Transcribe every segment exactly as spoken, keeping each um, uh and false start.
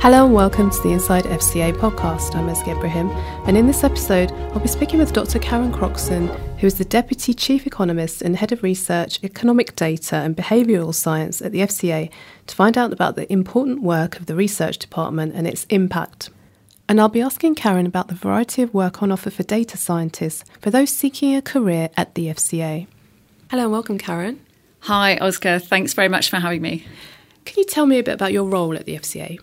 Hello and welcome to the Inside F C A podcast. I'm Ezgi Ibrahim, and in this episode I'll be speaking with Doctor Karen Croxon, who is the Deputy Chief Economist and Head of Research, Economic Data and Behavioural Science at the F C A, to find out about the important work of the research department and its impact. And I'll be asking Karen about the variety of work on offer for data scientists for those seeking a career at the F C A. Hello and welcome, Karen. Hi, Oscar. Thanks very much for having me. Can you tell me a bit about your role at the F C A?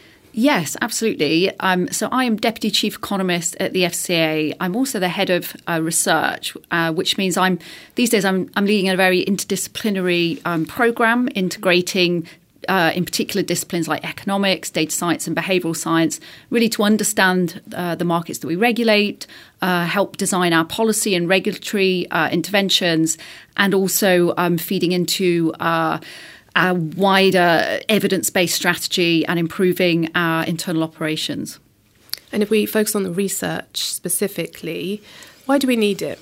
Yes, absolutely. Um, so I am Deputy Chief Economist at the F C A. I'm also the Head of uh, Research, uh, which means I'm these days I'm, I'm leading a very interdisciplinary um, programme integrating uh, in particular disciplines like economics, data science and behavioural science, really to understand uh, the markets that we regulate, uh, help design our policy and regulatory uh, interventions, and also um, feeding into uh our wider evidence-based strategy and improving our internal operations. And if we focus on the research specifically, why do we need it?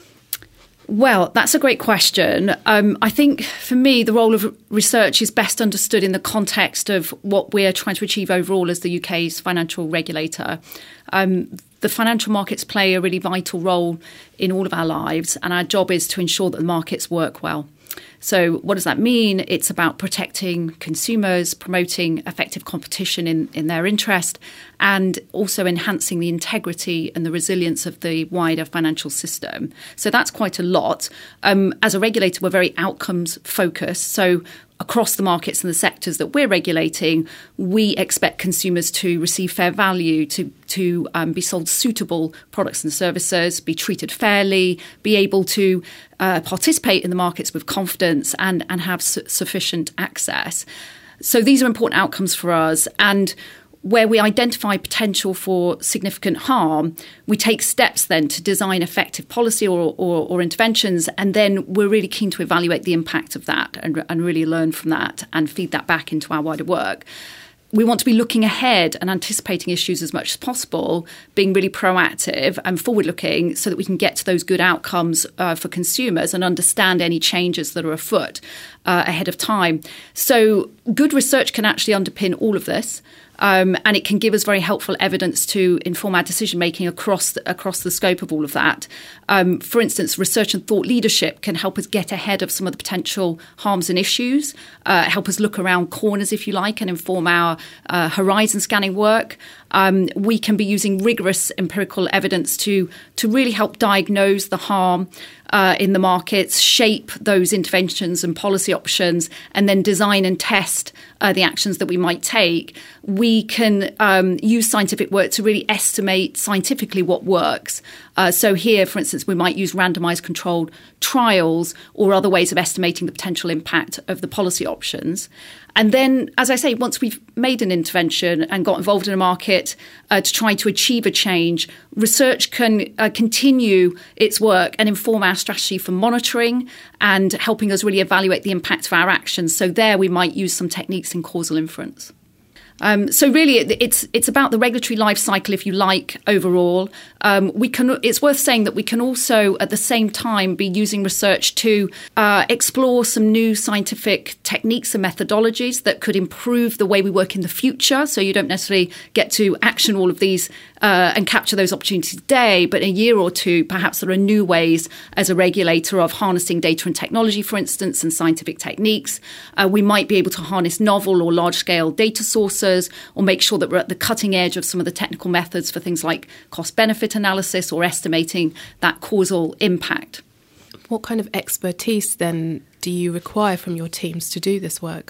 Well, that's a great question. Um, I think for me, the role of research is best understood in the context of what we're trying to achieve overall as the U K's financial regulator. Um, the financial markets play a really vital role in all of our lives, and our job is to ensure that the markets work well. So what does that mean? It's about protecting consumers, promoting effective competition in, in their interest, and also enhancing the integrity and the resilience of the wider financial system. So that's quite a lot. Um, as a regulator, we're very outcomes focused. So across the markets and the sectors that we're regulating, we expect consumers to receive fair value, to to um, be sold suitable products and services, be treated fairly, be able to uh, participate in the markets with confidence and, and have su- sufficient access. So these are important outcomes for us. And where we identify potential for significant harm, we take steps then to design effective policy or, or, or interventions, and then we're really keen to evaluate the impact of that and, and really learn from that and feed that back into our wider work. We want to be looking ahead and anticipating issues as much as possible, being really proactive and forward-looking so that we can get to those good outcomes uh, for consumers and understand any changes that are afoot uh, ahead of time. So good research can actually underpin all of this. Um, and it can give us very helpful evidence to inform our decision-making across the, across the scope of all of that. Um, for instance, research and thought leadership can help us get ahead of some of the potential harms and issues, uh, help us look around corners, if you like, and inform our uh, horizon scanning work. Um, we can be using rigorous empirical evidence to, to really help diagnose the harm Uh, in the markets, shape those interventions and policy options, and then design and test uh, the actions that we might take. We can um, use scientific work to really estimate scientifically what works. Uh, so here, for instance, we might use randomized controlled trials or other ways of estimating the potential impact of the policy options. And then, as I say, once we've made an intervention and got involved in a market uh, to try to achieve a change, research can uh, continue its work and inform our strategy for monitoring and helping us really evaluate the impact of our actions. So there we might use some techniques in causal inference. Um, so really, it, it's it's about the regulatory life cycle, if you like, overall. Um, we can. It's worth saying that we can also, at the same time, be using research to uh, explore some new scientific techniques and methodologies that could improve the way we work in the future. So you don't necessarily get to action all of these uh, and capture those opportunities today, but in a year or two, perhaps there are new ways as a regulator of harnessing data and technology, for instance, and scientific techniques. Uh, we might be able to harness novel or large-scale data sources, or make sure that we're at the cutting edge of some of the technical methods for things like cost-benefit analysis or estimating that causal impact. What kind of expertise then do you require from your teams to do this work?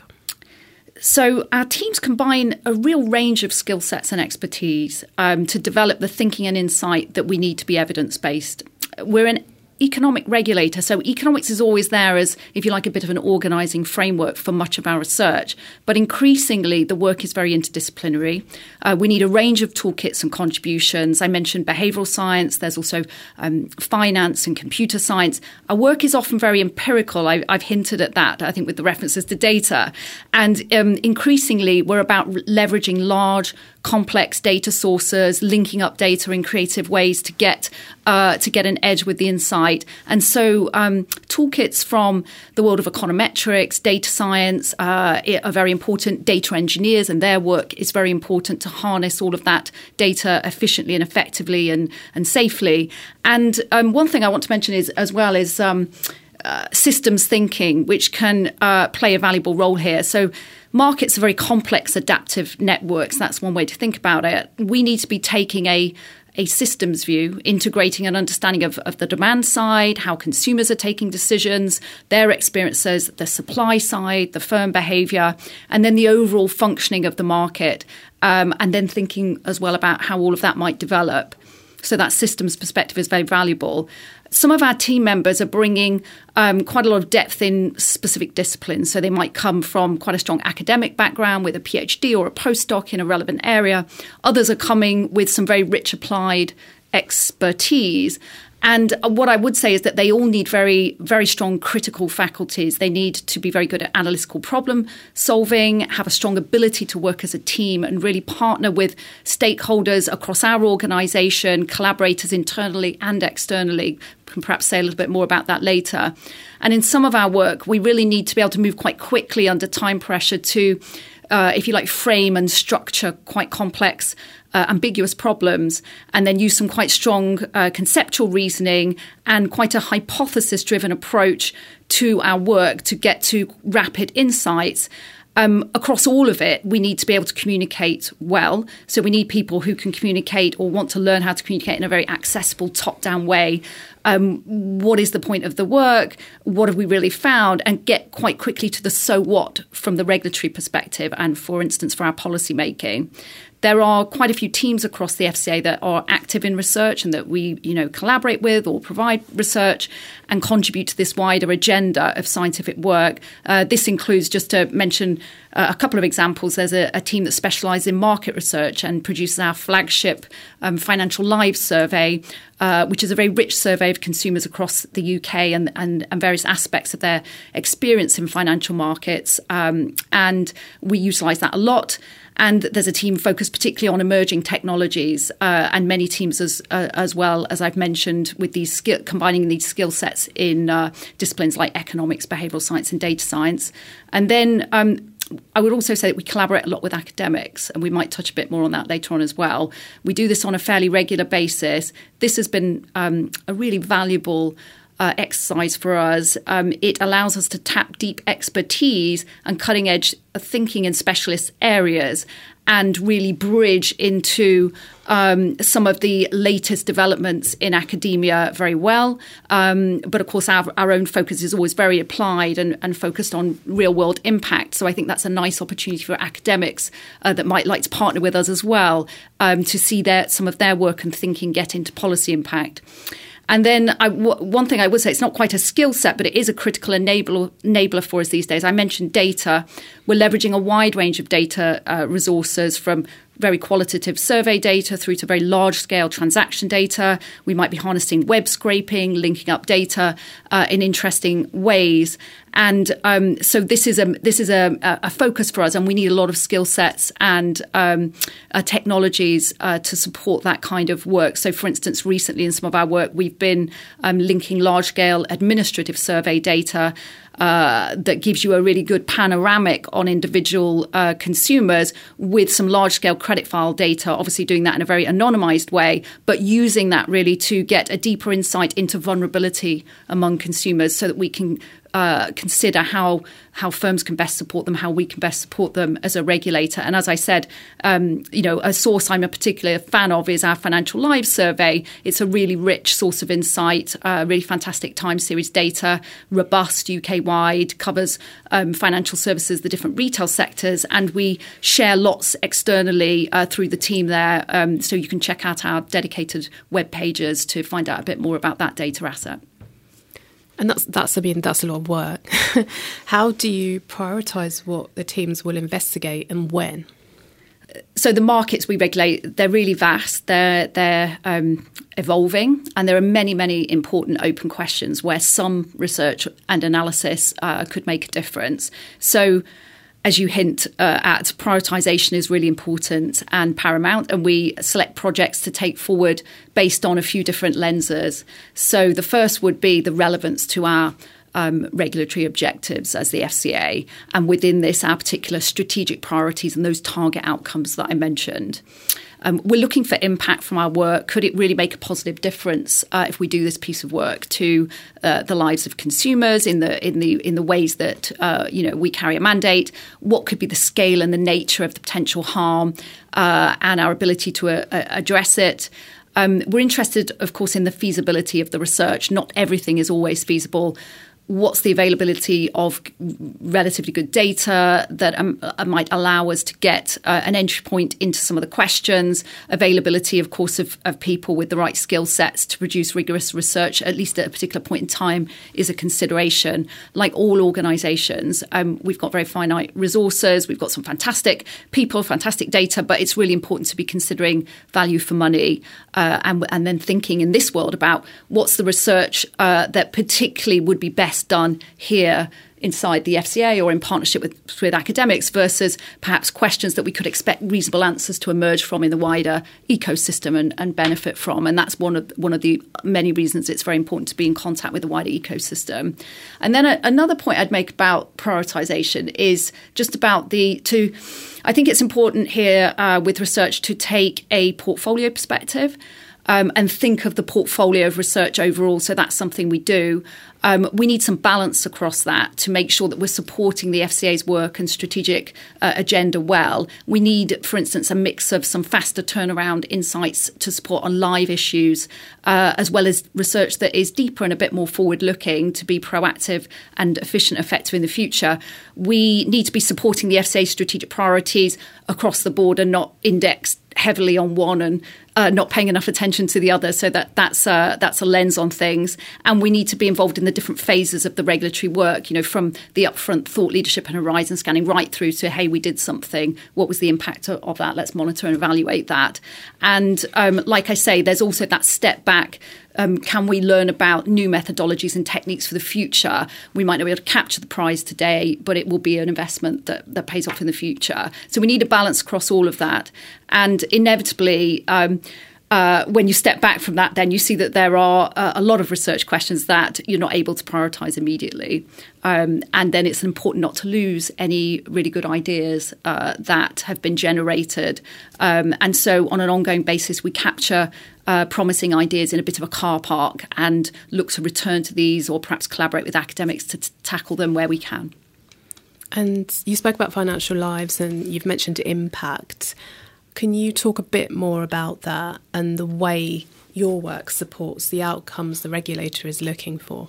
So our teams combine a real range of skill sets and expertise um, to develop the thinking and insight that we need to be evidence-based. We're an economic regulator. So economics is always there as, if you like, a bit of an organising framework for much of our research. But increasingly, the work is very interdisciplinary. Uh, we need a range of toolkits and contributions. I mentioned behavioural science. There's also um, finance and computer science. Our work is often very empirical. I, I've hinted at that, I think, with the references to data. And um, increasingly, we're about leveraging large, complex data sources, linking up data in creative ways to get uh, to get an edge with the insight insight. And so um, toolkits from the world of econometrics, data science uh, are very important. Data engineers and their work is very important to harness all of that data efficiently and effectively and, and safely. And um, one thing I want to mention is as well is um, uh, systems thinking, which can uh, play a valuable role here. So markets are very complex adaptive networks. That's one way to think about it. We need to be taking a a systems view, integrating an understanding of, of the demand side, how consumers are taking decisions, their experiences, the supply side, the firm behaviour, and then the overall functioning of the market, um, and then thinking as well about how all of that might develop. So that systems perspective is very valuable. Some of our team members are bringing um, quite a lot of depth in specific disciplines. So they might come from quite a strong academic background with a PhD or a postdoc in a relevant area. Others are coming with some very rich applied expertise. And what I would say is that they all need very, very strong critical faculties. They need to be very good at analytical problem solving, have a strong ability to work as a team and really partner with stakeholders across our organisation, collaborators internally and externally. Can perhaps say a little bit more about that later. And in some of our work, we really need to be able to move quite quickly under time pressure to, uh, if you like, frame and structure quite complex Uh, ambiguous problems, and then use some quite strong uh, conceptual reasoning and quite a hypothesis-driven approach to our work to get to rapid insights. Um, across all of it, we need to be able to communicate well. So we need people who can communicate or want to learn how to communicate in a very accessible, top-down way. Um, what is the point of the work? What have we really found? And get quite quickly to the so what from the regulatory perspective and, for instance, for our policy making. There are quite a few teams across the F C A that are active in research and that we, you know, collaborate with or provide research and contribute to this wider agenda of scientific work. Uh, this includes, just to mention uh, a couple of examples, there's a, a team that specialises in market research and produces our flagship um, Financial Lives survey, uh, which is a very rich survey of consumers across the U K and, and, and various aspects of their experience in financial markets. Um, and we utilise that a lot. And there's a team focused particularly on emerging technologies uh, and many teams as uh, as well, as I've mentioned, with these skill, combining these skill sets in uh, disciplines like economics, behavioural science and data science. And then um, I would also say that we collaborate a lot with academics, and we might touch a bit more on that later on as well. We do this on a fairly regular basis. This has been um, a really valuable Uh, exercise for us. Um, it allows us to tap deep expertise and cutting edge thinking in specialist areas and really bridge into um, some of the latest developments in academia very well. Um, but of course, our, our own focus is always very applied and, and focused on real world impact. So I think that's a nice opportunity for academics uh, that might like to partner with us as well um, to see their, some of their work and thinking get into policy impact. And then I, w- one thing I would say, it's not quite a skill set, but it is a critical enabler, enabler for us these days. I mentioned data. We're leveraging a wide range of data uh, resources, from very qualitative survey data through to very large-scale transaction data. We might be harnessing web scraping, linking up data uh, in interesting ways. And um, so this is a this is a, a focus for us, and we need a lot of skill sets and um, uh, technologies uh, to support that kind of work. So, for instance, recently in some of our work, we've been um, linking large-scale administrative survey data Uh, that gives you a really good panoramic on individual uh, consumers with some large-scale credit file data, obviously doing that in a very anonymized way, but using that really to get a deeper insight into vulnerability among consumers so that we can uh, consider how how firms can best support them, how we can best support them as a regulator. And as I said, um, you know, a source I'm a particular fan of is our Financial Lives survey. It's a really rich source of insight, uh, really fantastic time series data, robust U K-wide, covers um, financial services, the different retail sectors, and we share lots externally uh, through the team there. Um, so you can check out our dedicated web pages to find out a bit more about that data asset. And that's that's I mean that's a lot of work. How do you prioritise what the teams will investigate and when? So the markets we regulate, they're really vast. They're they're um, evolving, and there are many many important open questions where some research and analysis uh, could make a difference. So as you hint uh, at, prioritisation is really important and paramount, and we select projects to take forward based on a few different lenses. So the first would be the relevance to our um, regulatory objectives as the F C A, and within this, our particular strategic priorities and those target outcomes that I mentioned. Um, we're looking for impact from our work. Could it really make a positive difference uh, if we do this piece of work to uh, the lives of consumers in the in the in the ways that uh, you know we carry a mandate? What could be the scale and the nature of the potential harm uh, and our ability to uh, address it? Um, we're interested, of course, in the feasibility of the research. Not everything is always feasible. What's the availability of relatively good data that um, might allow us to get uh, an entry point into some of the questions? Availability, of course, of, of people with the right skill sets to produce rigorous research, at least at a particular point in time, is a consideration. Like all organisations, um, we've got very finite resources. We've got some fantastic people, fantastic data, but it's really important to be considering value for money uh, and, and then thinking in this world about what's the research uh, that particularly would be best done here inside the F C A or in partnership with, with academics versus perhaps questions that we could expect reasonable answers to emerge from in the wider ecosystem and, and benefit from. And that's one of one of the many reasons it's very important to be in contact with the wider ecosystem. And then a, another point I'd make about prioritisation is just about the to I think it's important here uh, with research to take a portfolio perspective. Um, and think of the portfolio of research overall. So that's something we do. Um, we need some balance across that to make sure that we're supporting the F C A's work and strategic uh, agenda well. We need, for instance, a mix of some faster turnaround insights to support on live issues, uh, as well as research that is deeper and a bit more forward-looking to be proactive and efficient, effective in the future. We need to be supporting the F C A's strategic priorities across the board and not indexed heavily on one and uh, not paying enough attention to the other. So that that's uh, that's a lens on things. And we need to be involved in the different phases of the regulatory work, you know, from the upfront thought leadership and horizon scanning right through to, hey, we did something. What was the impact of, of that? Let's monitor and evaluate that. And um, like I say, there's also that step back. Um, can we learn about new methodologies and techniques for the future? We might not be able to capture the prize today, but it will be an investment that, that pays off in the future. So we need a balance across all of that. And inevitably, um, uh, when you step back from that, then you see that there are uh, a lot of research questions that you're not able to prioritise immediately. Um, and then it's important not to lose any really good ideas uh, that have been generated. Um, and so on an ongoing basis, we capture Uh, promising ideas in a bit of a car park and look to return to these or perhaps collaborate with academics to t- tackle them where we can. And you spoke about financial lives and you've mentioned impact. Can you talk a bit more about that and the way your work supports the outcomes the regulator is looking for?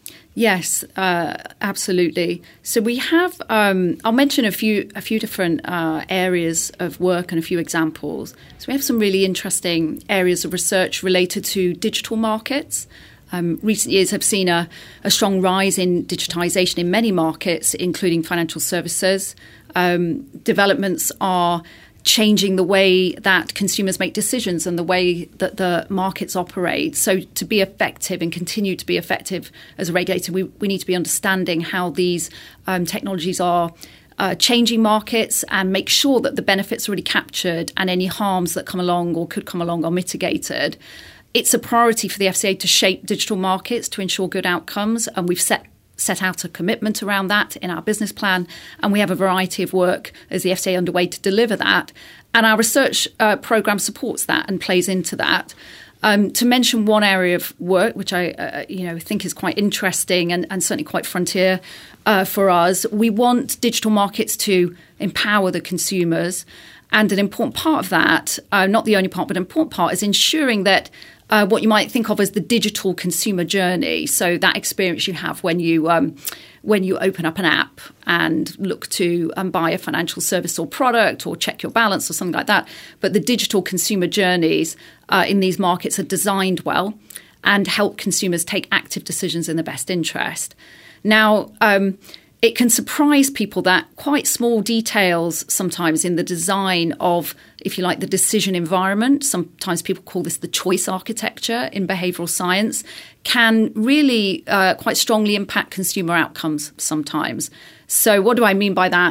Yes, uh, absolutely. So we have, um, I'll mention a few a few different uh, areas of work and a few examples. So we have some really interesting areas of research related to digital markets. Um, recent years have seen a, a strong rise in digitisation in many markets, including financial services. Um, developments are changing the way that consumers make decisions and the way that the markets operate. So to be effective and continue to be effective as a regulator, we, we need to be understanding how these um, technologies are uh, changing markets and make sure that the benefits are already captured and any harms that come along or could come along are mitigated. It's a priority for the F C A to shape digital markets to ensure good outcomes, and we've set set out a commitment around that in our business plan, and we have a variety of work as the F C A underway to deliver that. And our research uh, programme supports that and plays into that. Um, to mention one area of work, which I uh, you know think is quite interesting and, and certainly quite frontier uh, for us, we want digital markets to empower the consumers. And an important part of that, uh, not the only part, but an important part, is ensuring that Uh, what you might think of as the digital consumer journey. So that experience you have when you um, when you open up an app and look to um, buy a financial service or product or check your balance or something like that. But the digital consumer journeys uh, in these markets are designed well and help consumers take active decisions in their best interest. Now, um, it can surprise people that quite small details sometimes in the design of, if you like, the decision environment, sometimes people call this the choice architecture in behavioural science, can really uh, quite strongly impact consumer outcomes sometimes. So what do I mean by that?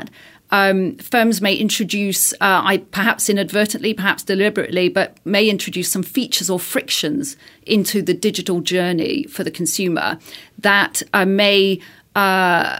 Um, firms may introduce, uh, I, perhaps inadvertently, perhaps deliberately, but may introduce some features or frictions into the digital journey for the consumer that uh, may uh,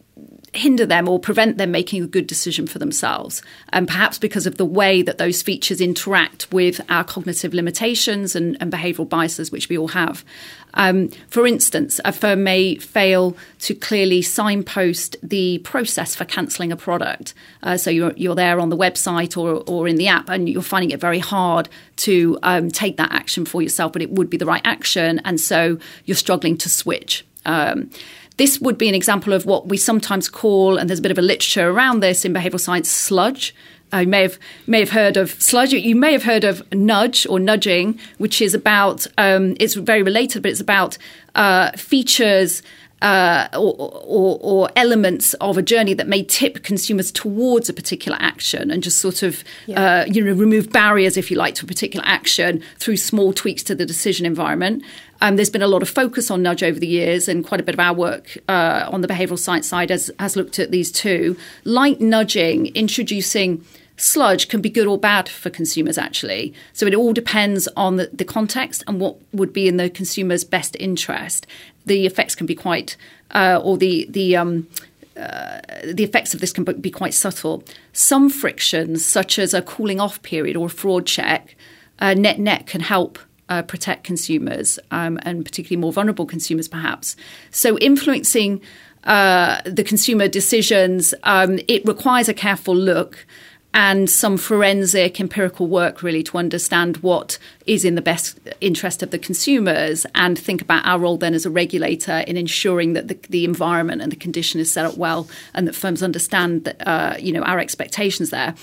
hinder them or prevent them making a good decision for themselves. And perhaps because of the way that those features interact with our cognitive limitations and, and behavioural biases, which we all have. Um, for instance, a firm may fail to clearly signpost the process for cancelling a product. Uh, so you're, you're there on the website or, or in the app and you're finding it very hard to um, take that action for yourself, but it would be the right action. And so you're struggling to switch. Um, This would be an example of what we sometimes call, and there's a bit of a literature around this in behavioural science, sludge. Uh, you may have may have heard of sludge. You may have heard of nudge or nudging, which is about, um, it's very related, but it's about uh, features uh, or, or, or elements of a journey that may tip consumers towards a particular action and just sort of, yeah. uh, you know, remove barriers, if you like, to a particular action through small tweaks to the decision environment. Um, there's been a lot of focus on nudge over the years, and quite a bit of our work uh, on the behavioural science side has, has looked at these too. Like nudging, introducing sludge can be good or bad for consumers, actually. So it all depends on the, the context and what would be in the consumer's best interest. The effects can be quite, uh, or the the um, uh, the effects of this can be quite subtle. Some frictions, such as a cooling off period or a fraud check, uh, net net can help Uh, protect consumers um, and particularly more vulnerable consumers, perhaps. So influencing uh, the consumer decisions, um, it requires a careful look and some forensic empirical work, really, to understand what is in the best interest of the consumers and think about our role then as a regulator in ensuring that the, the environment and the condition is set up well and that firms understand that, uh, you know, our expectations there.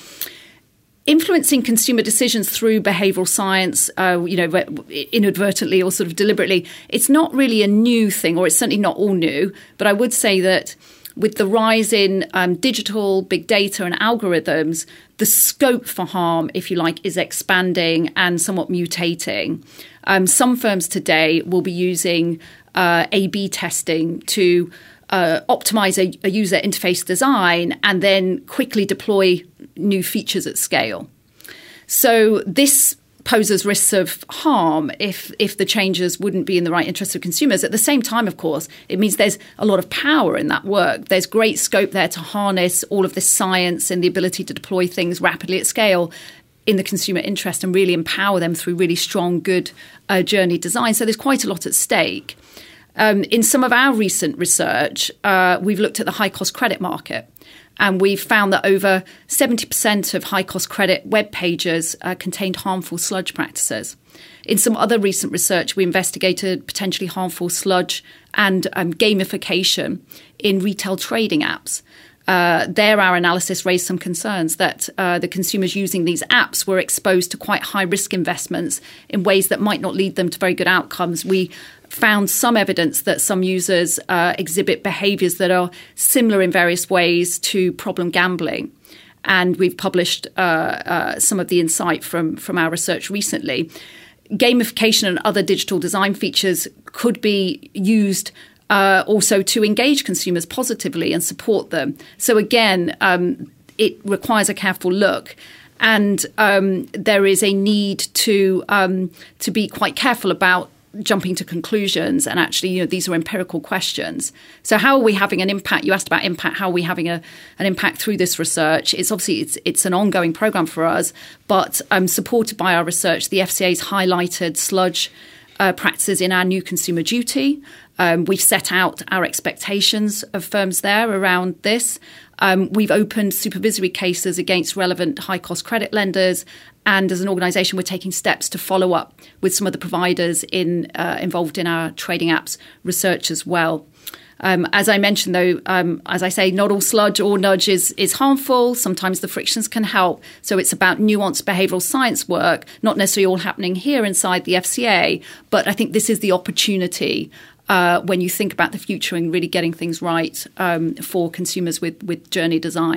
Influencing consumer decisions through behavioural science, uh, you know, inadvertently or sort of deliberately, it's not really a new thing, or it's certainly not all new. But I would say that with the rise in um, digital, big data and algorithms, the scope for harm, if you like, is expanding and somewhat mutating. Um, some firms today will be using uh, A B testing to Uh, optimize a, a user interface design and then quickly deploy new features at scale. So this poses risks of harm if if the changes wouldn't be in the right interest of consumers. At the same time, of course, it means there's a lot of power in that work. There's great scope there to harness all of this science and the ability to deploy things rapidly at scale in the consumer interest and really empower them through really strong, good uh, journey design. So there's quite a lot at stake. Um, in some of our recent research, uh, we've looked at the high-cost credit market, and we've found that over seventy percent of high-cost credit web pages uh, contained harmful sludge practices. In some other recent research, we investigated potentially harmful sludge and um, gamification in retail trading apps. Uh, there, our analysis raised some concerns that uh, the consumers using these apps were exposed to quite high-risk investments in ways that might not lead them to very good outcomes. We found some evidence that some users uh, exhibit behaviours that are similar in various ways to problem gambling. And we've published uh, uh, some of the insight from, from our research recently. Gamification and other digital design features could be used Uh, also to engage consumers positively and support them. So again, um, it requires a careful look. And um, there is a need to um, to be quite careful about jumping to conclusions. And actually, you know, these are empirical questions. So how are we having an impact? You asked about impact. How are we having a, an impact through this research? It's obviously it's it's an ongoing program for us, but um, supported by our research, the F C A's highlighted sludge uh, practices in our new consumer duty. Um, we've set out our expectations of firms there around this. Um, we've opened supervisory cases against relevant high-cost credit lenders. And as an organisation, we're taking steps to follow up with some of the providers in, uh, involved in our trading apps research as well. Um, as I mentioned, though, um, as I say, not all sludge or nudge is, is harmful. Sometimes the frictions can help. So it's about nuanced behavioural science work, not necessarily all happening here inside the F C A. But I think this is the opportunity Uh, when you think about the future and really getting things right um, for consumers with, with journey design.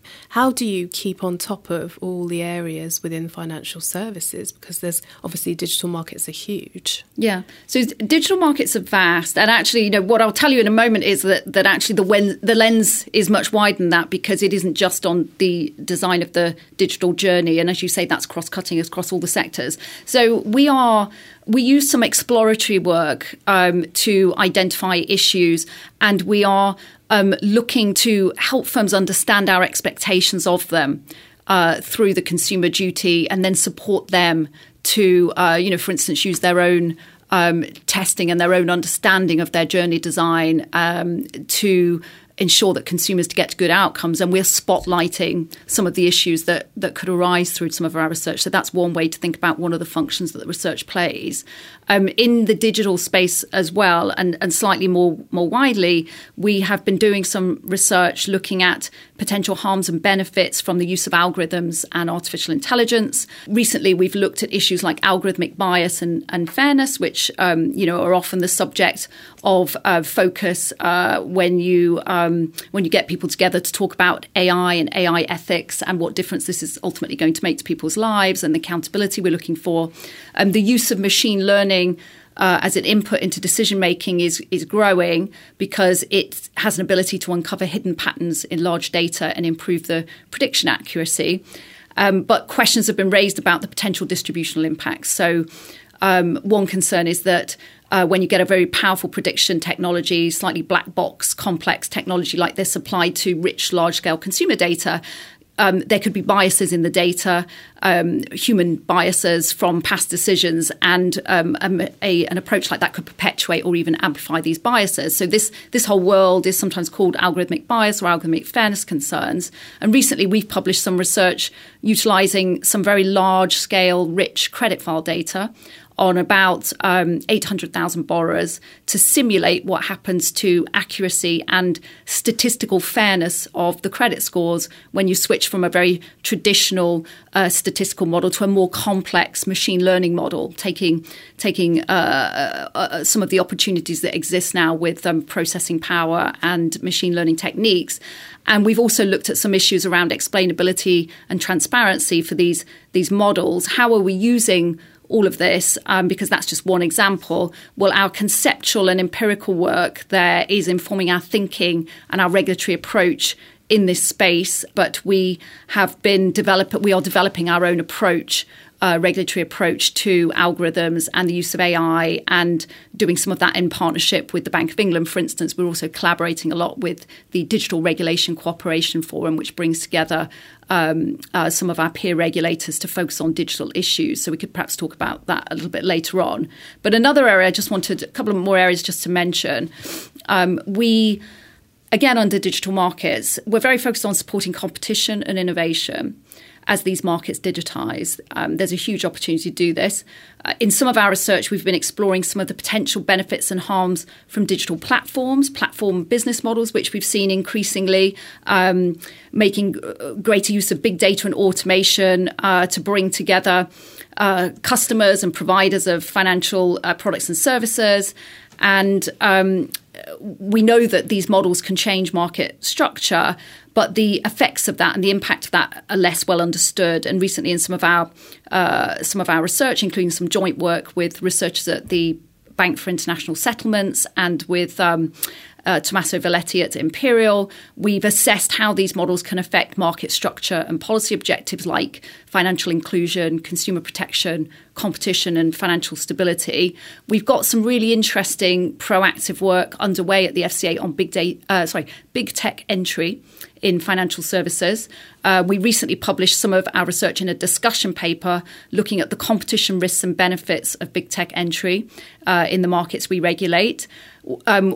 How do you keep on top of all the areas within financial services? Because there's obviously digital markets are huge. Yeah. So digital markets are vast. And actually, you know, what I'll tell you in a moment is that, that actually the when, the lens is much wider than that, because it isn't just on the design of the digital journey. And as you say, that's cross-cutting across all the sectors. So we are... We use some exploratory work um, to identify issues, and we are um, looking to help firms understand our expectations of them uh, through the consumer duty, and then support them to, uh, you know, for instance, use their own um, testing and their own understanding of their journey design um, to ensure that consumers get to good outcomes. And we're spotlighting some of the issues that, that could arise through some of our research. So that's one way to think about one of the functions that the research plays. Um, in the digital space as well, and, and slightly more, more widely, we have been doing some research looking at potential harms and benefits from the use of algorithms and artificial intelligence. Recently, we've looked at issues like algorithmic bias and, and fairness, which um, you know, are often the subject of uh, focus uh, when you um, when you get people together to talk about A I and A I ethics and what difference this is ultimately going to make to people's lives, and the accountability we're looking for. Um, the use of machine learning Uh, as an input into decision making is is growing, because it has an ability to uncover hidden patterns in large data and improve the prediction accuracy. Um, but questions have been raised about the potential distributional impacts. So um, one concern is that uh, when you get a very powerful prediction technology, slightly black box, complex technology like this applied to rich, large scale consumer data, Um, there could be biases in the data, um, human biases from past decisions, and um, a, a, an approach like that could perpetuate or even amplify these biases. So this this whole world is sometimes called algorithmic bias or algorithmic fairness concerns. And recently we've published some research utilising some very large-scale, rich credit file data on about um, eight hundred thousand borrowers to simulate what happens to accuracy and statistical fairness of the credit scores when you switch from a very traditional uh, statistical model to a more complex machine learning model, taking taking uh, uh, some of the opportunities that exist now with um, processing power and machine learning techniques. And we've also looked at some issues around explainability and transparency for these, these models. How are we using all of this, um, because that's just one example? Well, our conceptual and empirical work there is informing our thinking and our regulatory approach in this space, but we have been develop we are developing our own approach, uh, regulatory approach to algorithms and the use of A I, and doing some of that in partnership with the Bank of England, for instance. We're also collaborating a lot with the Digital Regulation Cooperation Forum, which brings together um, uh, some of our peer regulators to focus on digital issues. So we could perhaps talk about that a little bit later on. But another area, I just wanted a couple of more areas just to mention. Um, we, again, under digital markets, we're very focused on supporting competition and innovation as these markets digitize. Um, there's a huge opportunity to do this. Uh, in some of our research, we've been exploring some of the potential benefits and harms from digital platforms, platform business models, which we've seen increasingly, um, making greater use of big data and automation uh, to bring together uh, customers and providers of financial uh, products and services. And um, we know that these models can change market structure, but the effects of that and the impact of that are less well understood. And recently, in some of our uh, some of our research, including some joint work with researchers at the Bank for International Settlements and with um, uh, Tommaso Valetti at Imperial, we've assessed how these models can affect market structure and policy objectives like financial inclusion, consumer protection, competition and financial stability. We've got some really interesting proactive work underway at the F C A on big data, uh, sorry, big tech entry in financial services. Uh, we recently published some of our research in a discussion paper looking at the competition risks and benefits of big tech entry uh, in the markets we regulate. Um,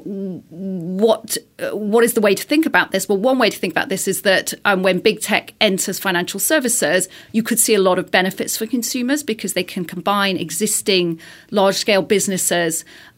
what uh, what is the way to think about this? Well, one way to think about this is that um, when big tech enters financial services, you could see a lot of benefits for consumers because they can combine existing large-scale businesses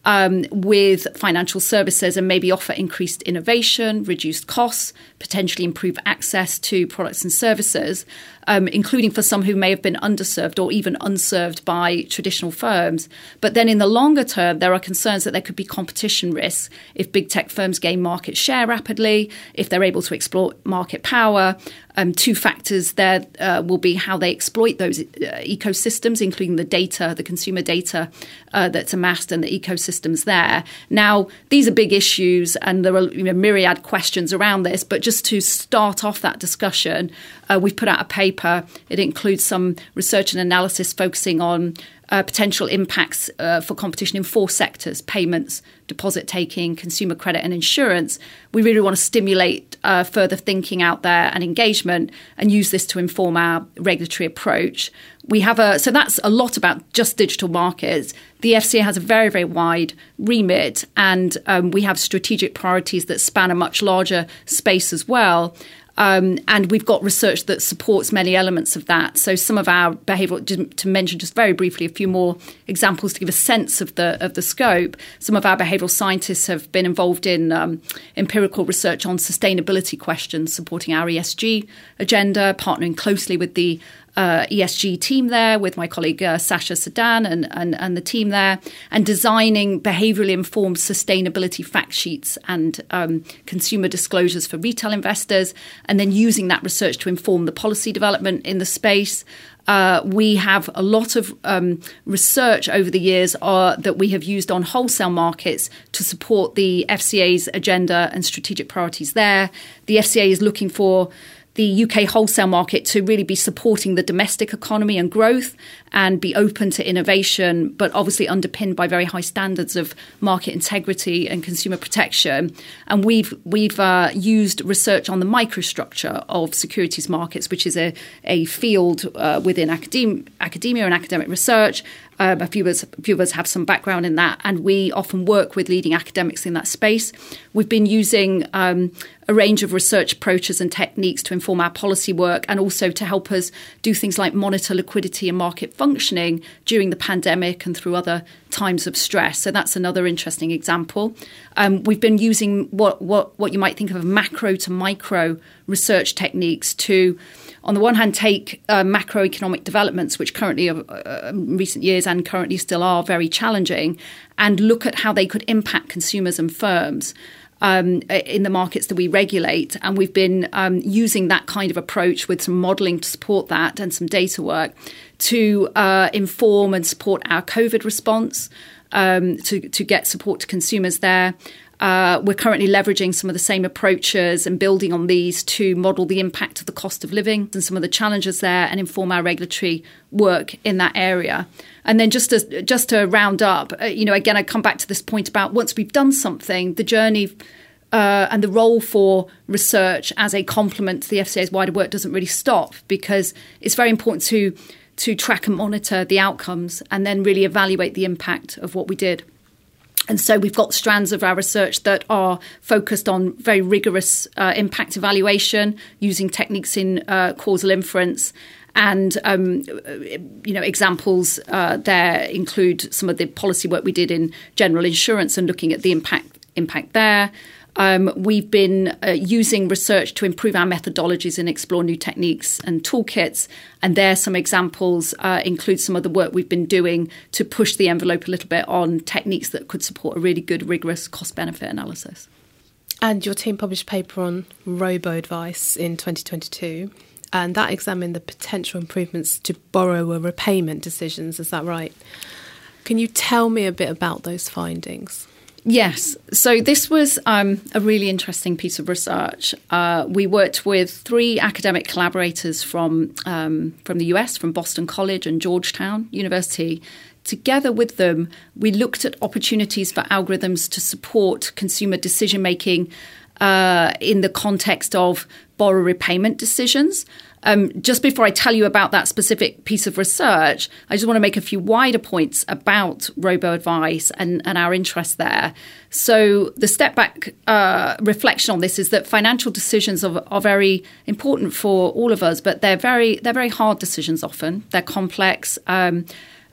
um, with financial services and maybe offer increased innovation, reduced costs, potentially improve access to products and services, um, including for some who may have been underserved or even unserved by traditional firms. But then in the longer term, there are concerns that there could be competition risks if big tech firms gain market share rapidly, if they're able to exploit market power. Um, two factors there uh, will be how they exploit those uh, ecosystems, including the data, the consumer data uh, that's amassed and the ecosystems there. Now, these are big issues and there are you know, myriad questions around this, but just to start off that discussion, uh, we've put out a paper. It includes some research and analysis focusing on Uh, potential impacts uh, for competition in four sectors: payments, deposit taking, consumer credit and insurance. We really want to stimulate uh, further thinking out there and engagement and use this to inform our regulatory approach. We have a so that's a lot about just digital markets. The F C A has a very, very wide remit and um, we have strategic priorities that span a much larger space as well. Um, and we've got research that supports many elements of that. So some of our behavioural, to mention just very briefly a few more examples to give a sense of the of the scope, some of our behavioural scientists have been involved in um, empirical research on sustainability questions, supporting our E S G agenda, partnering closely with the Uh, E S G team there with my colleague uh, Sasha Sedan and, and, and the team there, and designing behaviourally informed sustainability fact sheets and um, consumer disclosures for retail investors, and then using that research to inform the policy development in the space. Uh, we have a lot of um, research over the years uh, that we have used on wholesale markets to support the F C A's agenda and strategic priorities there. The F C A is looking for the U K wholesale market to really be supporting the domestic economy and growth and be open to innovation, but obviously underpinned by very high standards of market integrity and consumer protection. And we've we've uh, used research on the microstructure of securities markets, which is a, a field uh, within academ- academia and academic research. Um, a few of us, a few of us have some background in that, and we often work with leading academics in that space. We've been using um, a range of research approaches and techniques to inform our policy work and also to help us do things like monitor liquidity and market functioning during the pandemic and through other times of stress. So that's another interesting example. Um, we've been using what, what, what you might think of macro to micro research techniques to, on the one hand, take uh, macroeconomic developments, which currently, uh, in recent years and currently still are very challenging, and look at how they could impact consumers and firms um, in the markets that we regulate. And we've been um, using that kind of approach with some modelling to support that and some data work to uh, inform and support our COVID response, um, to, to get support to consumers there. Uh, we're currently leveraging some of the same approaches and building on these to model the impact of the cost of living and some of the challenges there and inform our regulatory work in that area. And then just to, just to round up, uh, you know, again, I come back to this point about once we've done something, the journey uh, and the role for research as a complement to the F C A's wider work doesn't really stop, because it's very important to to track and monitor the outcomes and then really evaluate the impact of what we did. And so we've got strands of our research that are focused on very rigorous uh, impact evaluation using techniques in uh, causal inference. And, um, you know, examples uh, there include some of the policy work we did in general insurance and looking at the impact impact there. Um, we've been uh, using research to improve our methodologies and explore new techniques and toolkits. And there some examples uh, include some of the work we've been doing to push the envelope a little bit on techniques that could support a really good, rigorous cost-benefit analysis. And your team published a paper on robo-advice in twenty twenty-two, and that examined the potential improvements to borrower repayment decisions. Is that right? Can you tell me a bit about those findings? Yes. So this was um, a really interesting piece of research. Uh, we worked with three academic collaborators from um, from the U S, from Boston College and Georgetown University. Together with them, we looked at opportunities for algorithms to support consumer decision-making uh, in the context of borrower repayment decisions. Um, just before I tell you about that specific piece of research, I just want to make a few wider points about robo-advice and, and our interest there. So the step back uh, reflection on this is that financial decisions are, are very important for all of us, but they're very they're very hard decisions often. They're complex. Um,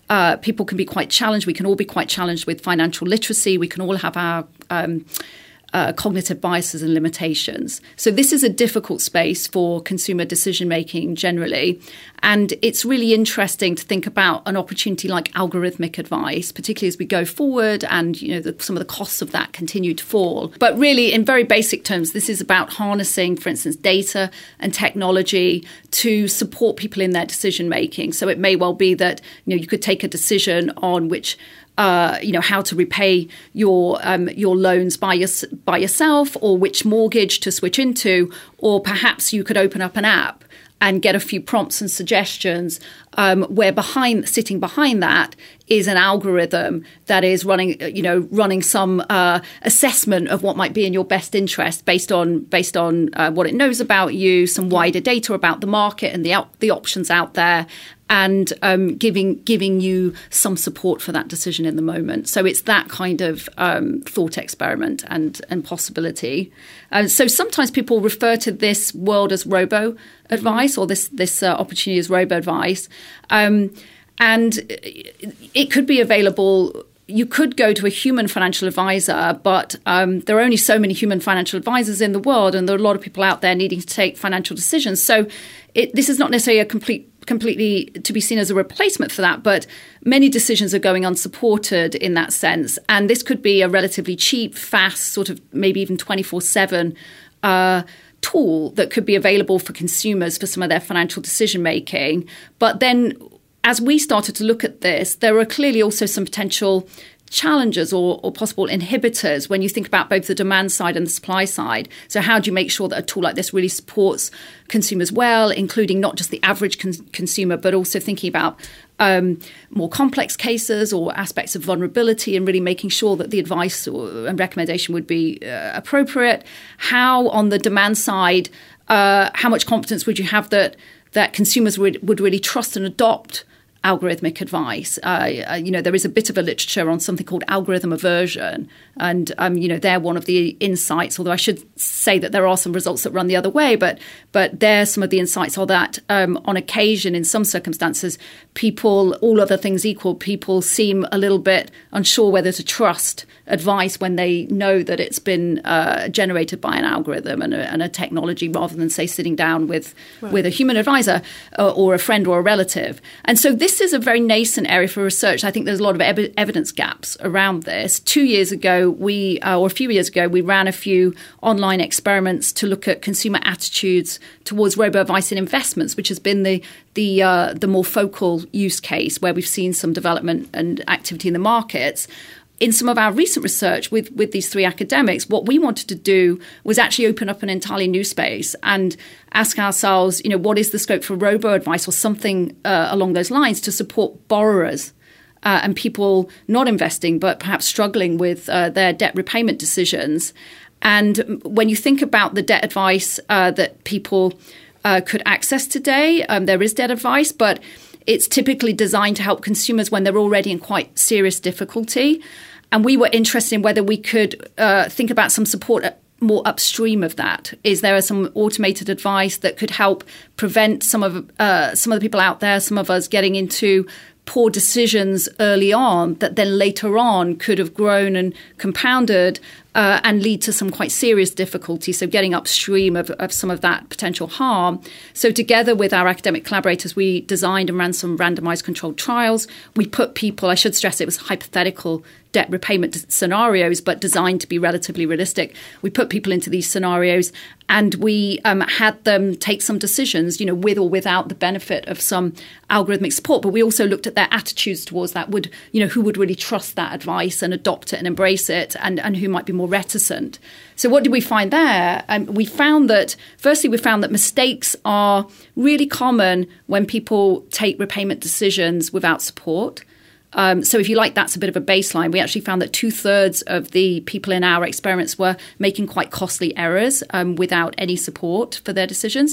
uh, people can be quite challenged. We can all be quite challenged with financial literacy. We can all have our um, uh, cognitive biases and limitations. So this is a difficult space for consumer decision-making generally. And it's really interesting to think about an opportunity like algorithmic advice, particularly as we go forward and, you know, the, some of the costs of that continue to fall. But really, in very basic terms, this is about harnessing, for instance, data and technology to support people in their decision-making. So it may well be that, you know, you could take a decision on which Uh, you know, how to repay your um, your loans by your, by yourself, or which mortgage to switch into, or perhaps you could open up an app and get a few prompts and suggestions um, where behind sitting behind that is an algorithm that is running, you know, running some uh, assessment of what might be in your best interest based on based on uh, what it knows about you, some wider data about the market and the out, the options out there, and um, giving giving you some support for that decision in the moment. So it's that kind of um, thought experiment and and possibility. Uh, so sometimes people refer to this world as robo-advice, or this this uh, opportunity as robo-advice. Um, and it could be available. You could go to a human financial advisor, but um, there are only so many human financial advisors in the world, and there are a lot of people out there needing to take financial decisions. So it, this is not necessarily a complete completely to be seen as a replacement for that, but many decisions are going unsupported in that sense. And this could be a relatively cheap, fast, sort of maybe even twenty-four seven uh, tool that could be available for consumers for some of their financial decision making. But then as we started to look at this, there are clearly also some potential challenges or, or possible inhibitors when you think about both the demand side and the supply side. So how do you make sure that a tool like this really supports consumers well, including not just the average con- consumer, but also thinking about um, more complex cases or aspects of vulnerability, and really making sure that the advice or, and recommendation would be uh, appropriate. How on the demand side, uh, how much confidence would you have that that consumers would, would really trust and adopt algorithmic advice? Uh, you know, there is a bit of a literature on something called algorithm aversion. And, um, you know, they're one of the insights, although I should say that there are some results that run the other way. But but there, some of the insights are that um, on occasion, in some circumstances, people, all other things equal, people seem a little bit unsure whether to trust advice when they know that it's been uh, generated by an algorithm and a, and a technology, rather than, say, sitting down with, right. with a human advisor uh, or a friend or a relative. And so this is a very nascent area for research. I think there's a lot of ev- evidence gaps around this. Two years ago, we, uh, or a few years ago, we ran a few online experiments to look at consumer attitudes towards robo-advice in investments, which has been the the uh, the more focal use case where we've seen some development and activity in the markets. In some of our recent research with, with these three academics, what we wanted to do was actually open up an entirely new space and ask ourselves, you know, what is the scope for robo-advice or something uh, along those lines to support borrowers uh, and people not investing but perhaps struggling with uh, their debt repayment decisions. And when you think about the debt advice uh, that people uh, could access today, um, there is debt advice, but it's typically designed to help consumers when they're already in quite serious difficulty. And we were interested in whether we could uh, think about some support more upstream of that. Is there some automated advice that could help prevent some of uh, some of the people out there, some of us, getting into poor decisions early on that then later on could have grown and compounded uh, and lead to some quite serious difficulty. So getting upstream of, of some of that potential harm. So together with our academic collaborators, we designed and ran some randomized controlled trials. We put people, I should stress it was hypothetical debt repayment scenarios, but designed to be relatively realistic. We put people into these scenarios and we um, had them take some decisions, you know, with or without the benefit of some algorithmic support. But we also looked at their attitudes towards that. Would, you know, who would really trust that advice and adopt it and embrace it, and, and who might be more reticent. So what did we find there? Um, we found that, firstly, we found that mistakes are really common when people take repayment decisions without support. Um, so if you like, that's a bit of a baseline. We actually found that two thirds of the people in our experiments were making quite costly errors um, without any support for their decisions.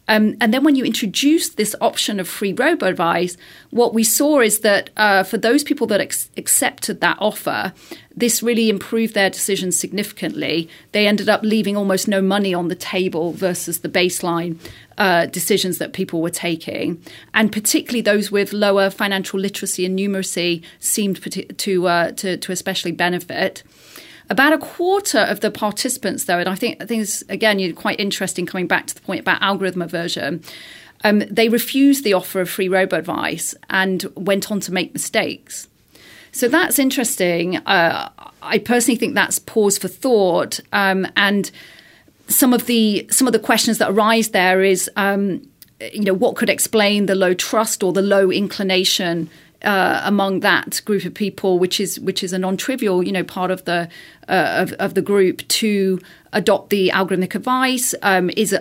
Um, and then when you introduced this option of free robo-advice, what we saw is that uh, for those people that ex- accepted that offer, this really improved their decisions significantly. They ended up leaving almost no money on the table versus the baseline uh, decisions that people were taking. And particularly those with lower financial literacy and numeracy seemed to, uh, to, to especially benefit. About a quarter of the participants, though, and I think I think it's, again, you're quite interesting coming back to the point about algorithm aversion, um, they refused the offer of free robo-advice and went on to make mistakes. So that's interesting. Uh, I personally think that's pause for thought. Um, and some of the some of the questions that arise there is, um, you know, what could explain the low trust or the low inclination Uh, among that group of people, which is which is a non-trivial, you know, part of the uh, of, of the group to adopt the algorithmic advice. Um, is uh,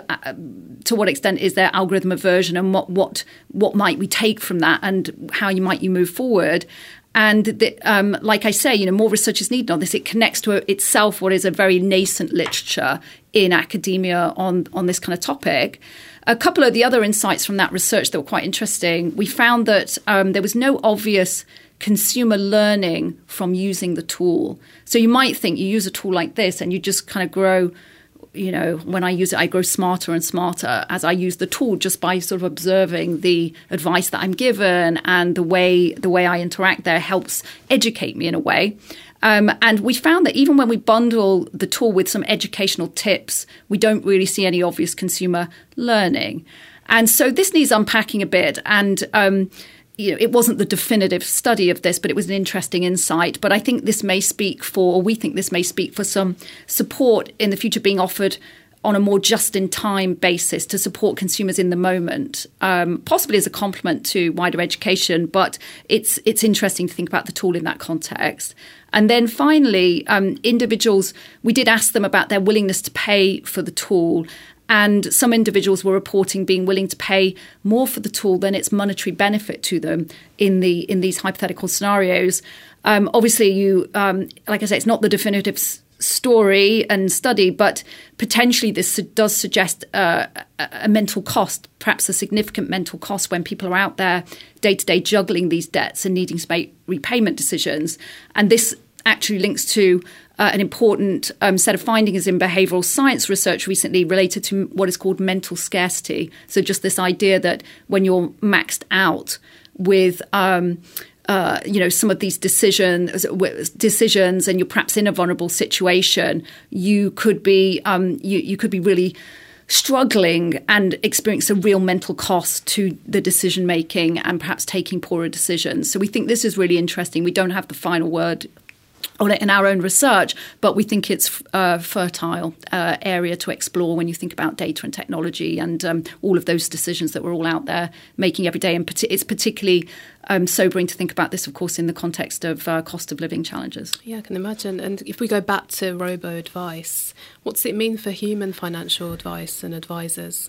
to what extent is there algorithm aversion, and what what what might we take from that, and how you might you move forward? And the, um, like I say, you know, more research is needed on this. It connects to itself what is a very nascent literature in academia on on this kind of topic. A couple of the other insights from that research that were quite interesting, we found that um, there was no obvious consumer learning from using the tool. So you might think you use a tool like this and you just kind of grow, you know, when I use it, I grow smarter and smarter as I use the tool just by sort of observing the advice that I'm given, and the way the way I interact there helps educate me in a way. Um, and we found that even when we bundle the tool with some educational tips, we don't really see any obvious consumer learning. And so this needs unpacking a bit. And um, you know, it wasn't the definitive study of this, but it was an interesting insight. But I think this may speak for, or we think this may speak for some support in the future being offered on a more just-in-time basis to support consumers in the moment, um, possibly as a complement to wider education. But it's it's interesting to think about the tool in that context. And then finally, um, individuals, we did ask them about their willingness to pay for the tool. And some individuals were reporting being willing to pay more for the tool than its monetary benefit to them in the in these hypothetical scenarios. Um, obviously, you um, like I say, it's not the definitive s- story and study, but potentially this su- does suggest uh, a, a mental cost, perhaps a significant mental cost when people are out there day to day juggling these debts and needing to make repayment decisions. And this actually links to uh, an important um, set of findings in behavioural science research recently related to what is called mental scarcity. So just this idea that when you're maxed out with um, Uh, you know, some of these decisions, decisions, and you're perhaps in a vulnerable situation, you could be, um, you, you could be really struggling and experience a real mental cost to the decision making, and perhaps taking poorer decisions. So we think this is really interesting. We don't have the final word on it in our own research, but we think it's a fertile uh, area to explore when you think about data and technology and um, all of those decisions that we're all out there making every day. And it's particularly um, sobering to think about this, of course, in the context of uh, cost of living challenges. Yeah, I can imagine. And if we go back to robo-advice, what's it mean for human financial advice and advisors?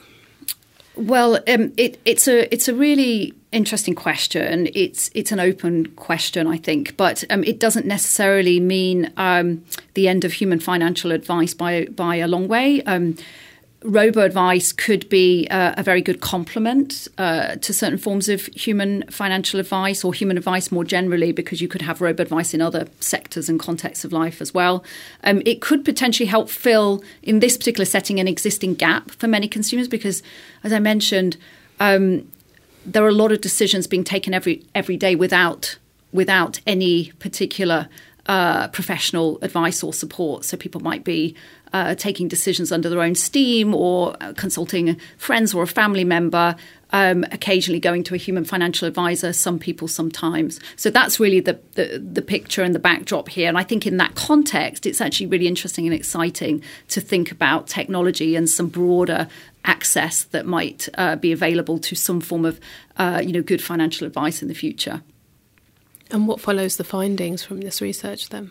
Well, um, it, it's a it's a really interesting question. It's it's an open question, I think, but um, it doesn't necessarily mean um, the end of human financial advice by by a long way. Um, robo-advice could be uh, a very good complement uh, to certain forms of human financial advice, or human advice more generally, because you could have robo-advice in other sectors and contexts of life as well. Um, it could potentially help fill, in this particular setting, an existing gap for many consumers because, as I mentioned, um, there are a lot of decisions being taken every every day without without any particular uh, professional advice or support. So people might be uh, taking decisions under their own steam, or consulting friends or a family member, um, occasionally going to a human financial advisor, some people sometimes. So that's really the, the, the picture and the backdrop here. And I think in that context, it's actually really interesting and exciting to think about technology and some broader access that might uh, be available to some form of, uh, you know, good financial advice in the future. And what follows the findings from this research then?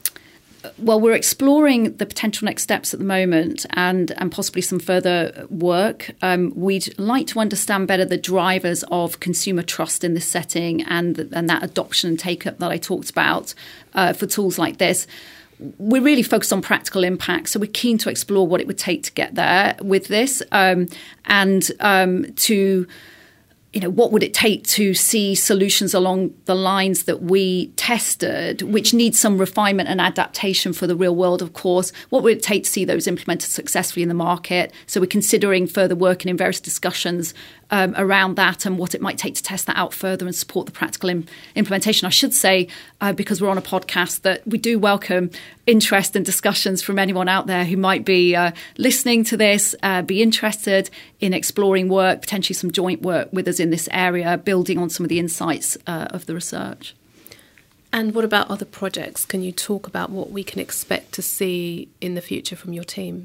Well, we're exploring the potential next steps at the moment, and, and possibly some further work. Um, we'd like to understand better the drivers of consumer trust in this setting, and, and that adoption and take-up that I talked about uh, for tools like this. we're really focused on practical impact. So we're keen to explore what it would take to get there with this, um, and um, to you know, what would it take to see solutions along the lines that we tested, which need some refinement and adaptation for the real world, of course? What would it take to see those implemented successfully in the market? So we're considering further work and in various discussions um, around that and what it might take to test that out further and support the practical im- implementation. I should say, uh, because we're on a podcast, that we do welcome interest and discussions from anyone out there who might be uh, listening to this, uh, be interested in exploring work, potentially some joint work with us in this area, building on some of the insights uh, of the research. And what about other projects? Can you talk about what we can expect to see in the future from your team?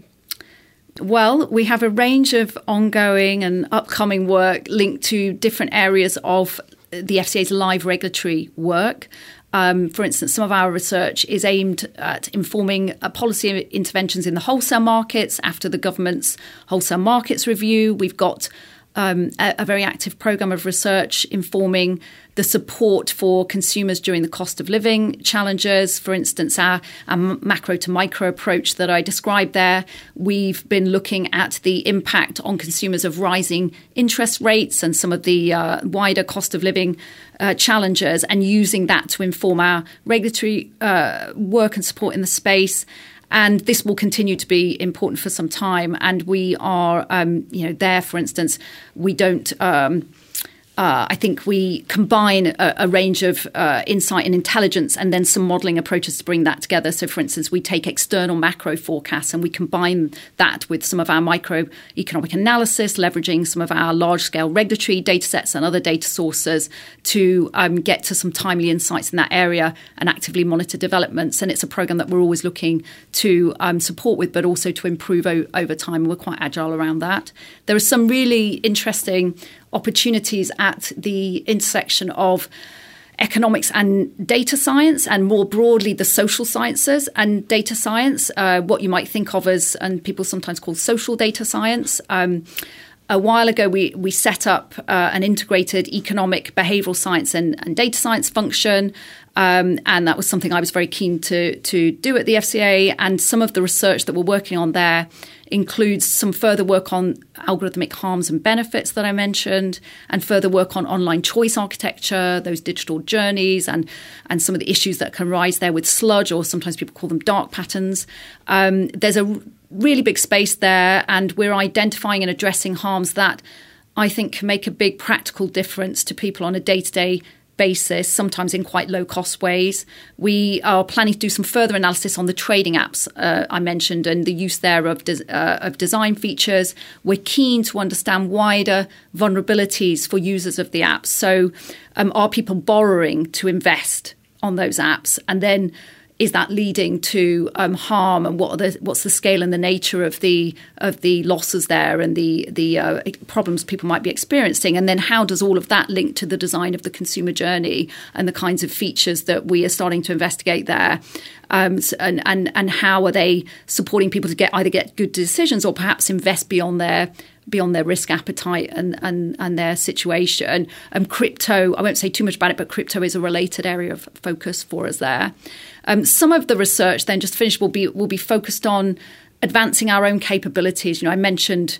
Well, we have a range of ongoing and upcoming work linked to different areas of the F C A's live regulatory work. Um, for instance, some of our research is aimed at informing uh, policy interventions in the wholesale markets after the government's wholesale markets review. We've got um, a, a very active programme of research informing the support for consumers during the cost of living challenges. For instance, our, our macro to micro approach that I described there, we've been looking at the impact on consumers of rising interest rates and some of the uh, wider cost of living uh, challenges, and using that to inform our regulatory uh, work and support in the space. And this will continue to be important for some time. And we are, um, you know, there, for instance, we don't... Um, Uh, I think we combine a, a range of uh, insight and intelligence and then some modelling approaches to bring that together. So, for instance, we take external macro forecasts and we combine that with some of our microeconomic analysis, leveraging some of our large-scale regulatory data sets and other data sources to um, get to some timely insights in that area and actively monitor developments. And it's a programme that we're always looking to um, support with, but also to improve o- over time. We're quite agile around that. There are some really interesting opportunities at the intersection of economics and data science, and more broadly the social sciences and data science, uh, what you might think of as, and people sometimes call social data science. Um, a while ago, we we set up uh, an integrated economic, behavioural science and, and data science function. Um, and that was something I was very keen to to do at the F C A. And some of the research that we're working on there includes some further work on algorithmic harms and benefits that I mentioned, and further work on online choice architecture, those digital journeys, and and some of the issues that can rise there with sludge, or sometimes people call them dark patterns. Um, there's a really big space there, and we're identifying and addressing harms that I think can make a big practical difference to people on a day-to-day basis, sometimes in quite low-cost ways. We are planning to do some further analysis on the trading apps uh, I mentioned and the use there of, des- uh, of design features. We're keen to understand wider vulnerabilities for users of the apps. So um, are people borrowing to invest on those apps? And then is that leading to um, harm, and what are the, what's the scale and the nature of the of the losses there and the the uh, problems people might be experiencing? And then how does all of that link to the design of the consumer journey and the kinds of features that we are starting to investigate there? Um, and, and and how are they supporting people to get either get good decisions or perhaps invest beyond their beyond their risk appetite and, and, and their situation? Um, crypto, I won't say too much about it, but crypto is a related area of focus for us there. Um, some of the research then, just to finish, will be will be focused on advancing our own capabilities. You know, I mentioned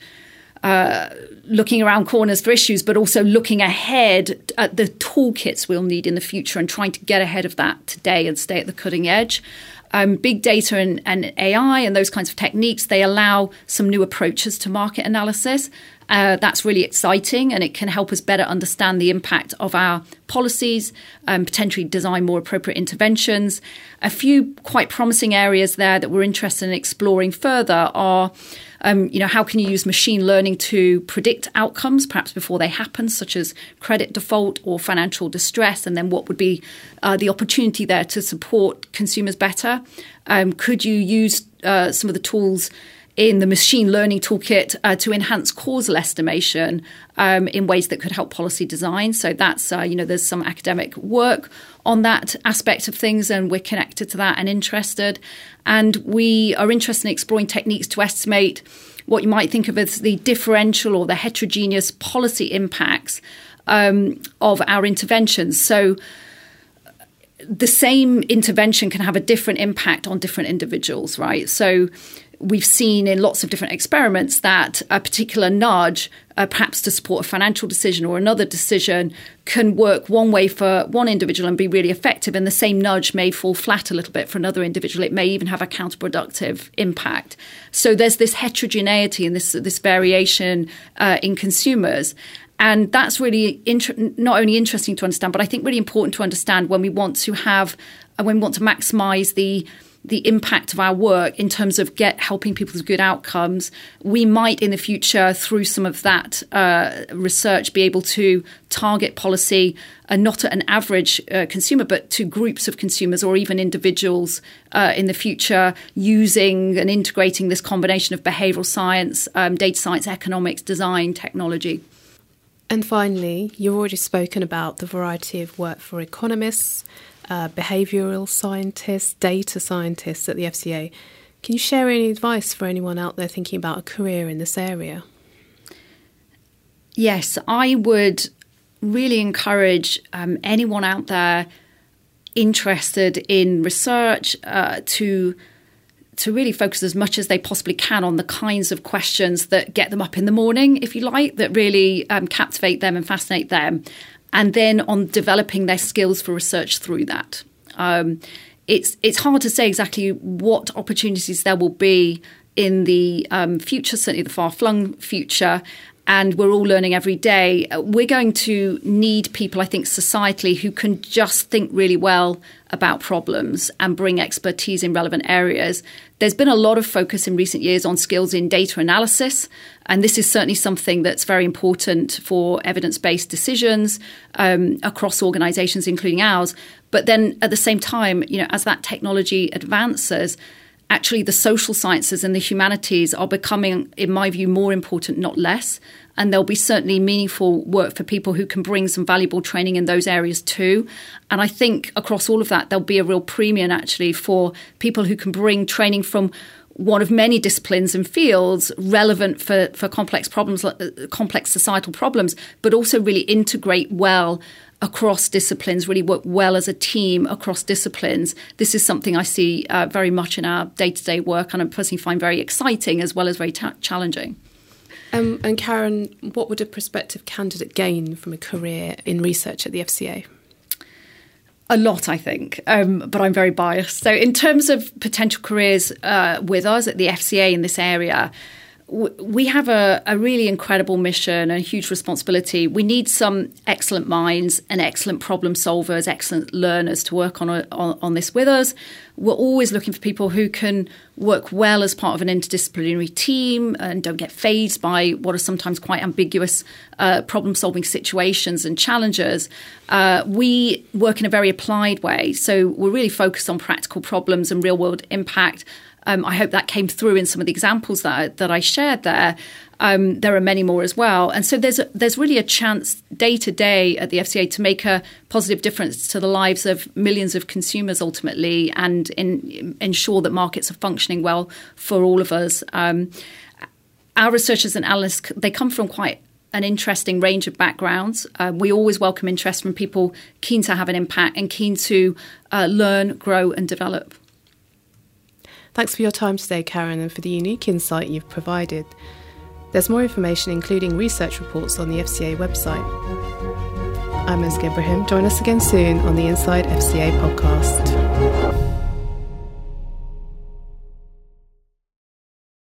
uh, looking around corners for issues, but also looking ahead at the toolkits we'll need in the future and trying to get ahead of that today and stay at the cutting edge. Um, big data and, and A I and those kinds of techniques, they allow some new approaches to market analysis. Uh, that's really exciting, and it can help us better understand the impact of our policies and um, potentially design more appropriate interventions. A few quite promising areas there that we're interested in exploring further are, um, you know, how can you use machine learning to predict outcomes, perhaps before they happen, such as credit default or financial distress, and then what would be uh, the opportunity there to support consumers better? Um, could you use uh, some of the tools in the machine learning toolkit uh, to enhance causal estimation um, in ways that could help policy design? So that's, uh, you know, there's some academic work on that aspect of things, and we're connected to that and interested. And we are interested in exploring techniques to estimate what you might think of as the differential or the heterogeneous policy impacts um, of our interventions. So the same intervention can have a different impact on different individuals, right? So we've seen in lots of different experiments that a particular nudge, uh, perhaps to support a financial decision or another decision, can work one way for one individual and be really effective, and the same nudge may fall flat a little bit for another individual. It may even have a counterproductive impact. So there's this heterogeneity and this, this variation uh, in consumers. And that's really inter- not only interesting to understand, but I think really important to understand when we want to have, uh, when we want to maximise the the impact of our work in terms of get helping people to good outcomes. We might in the future, through some of that uh, research, be able to target policy uh, not at an average uh, consumer, but to groups of consumers or even individuals uh, in the future, using and integrating this combination of behavioural science, um, data science, economics, design, technology. And finally, you've already spoken about the variety of work for economists, uh, behavioural scientists, data scientists at the F C A. Can you share any advice for anyone out there thinking about a career in this area? Yes, I would really encourage um, anyone out there interested in research uh, to to really focus as much as they possibly can on the kinds of questions that get them up in the morning, if you like, that really um, captivate them and fascinate them, and then on developing their skills for research through that. Um, it's it's hard to say exactly what opportunities there will be in the um, future, certainly the far-flung future, and we're all learning every day. We're going to need people, I think, societally who can just think really well about problems and bring expertise in relevant areas. There's been a lot of focus in recent years on skills in data analysis, and this is certainly something that's very important for evidence-based decisions um, across organisations, including ours. But then at the same time, you know, as that technology advances, actually the social sciences and the humanities are becoming, in my view, more important, not less. And there'll be certainly meaningful work for people who can bring some valuable training in those areas too. And I think across all of that, there'll be a real premium actually for people who can bring training from one of many disciplines and fields relevant for, for complex problems, complex societal problems, but also really integrate well across disciplines, really work well as a team across disciplines. This is something I see uh, very much in our day-to-day work, and I personally find very exciting as well as very ta- challenging. Um, and Karen, what would a prospective candidate gain from a career in research at the F C A? A lot, I think, um, but I'm very biased. So in terms of potential careers uh, with us at the F C A in this area, we have a, a really incredible mission and a huge responsibility. We need some excellent minds and excellent problem solvers, excellent learners to work on, a, on on this with us. We're always looking for people who can work well as part of an interdisciplinary team and don't get fazed by what are sometimes quite ambiguous uh, problem-solving situations and challenges. Uh, we work in a very applied way, so we're really focused on practical problems and real-world impact. Um, I hope that came through in some of the examples that I, that I shared there. Um, there are many more as well. And so there's a, there's really a chance day to day at the F C A to make a positive difference to the lives of millions of consumers ultimately, and in, ensure that markets are functioning well for all of us. Um, our researchers and analysts, they come from quite an interesting range of backgrounds. Uh, we always welcome interest from people keen to have an impact and keen to uh, learn, grow and develop. Thanks for your time today, Karen, and for the unique insight you've provided. There's more information, including research reports, on the F C A website. I'm Ezgi Ibrahim. Join us again soon on the Inside F C A podcast.